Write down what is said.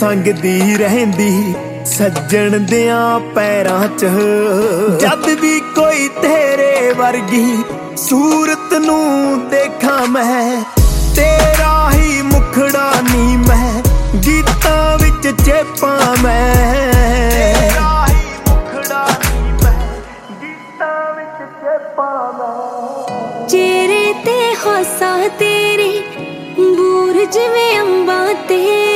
ਸੰਗਦੀ ਰਹਿੰਦੀ ਸੱਜਣ ਦਿਆਂ ਪੈਰਾਂ 'ਚ। ਜਦ ਵੀ ਕੋਈ ਤੇਰੇ ਵਰਗੀ ਸੂਰਤ ਨੂੰ ਦੇਖਾਂ ਮੈਂ, ਤੇਰਾ ਹੀ ਮੁਖੜਾ ਨੀ ਮੈਂ ਗੀਤਾਂ ਵਿੱਚ ਚੇਪਾਂ ਮੈਂ। ਤੇਰਾ ਹੀ ਮੁਖੜਾ ਨੀ ਮੈਂ ਗੀਤਾਂ ਵਿੱਚ ਚੇਪਾਂ ਮੈਂ। ਚਿਹਰੇ ਤੇ ਹਾਸਾ ਤੇਰੇ ਬੂਰ ਜਿਵੇਂ ਅੰਬਾਂ ਤੇ,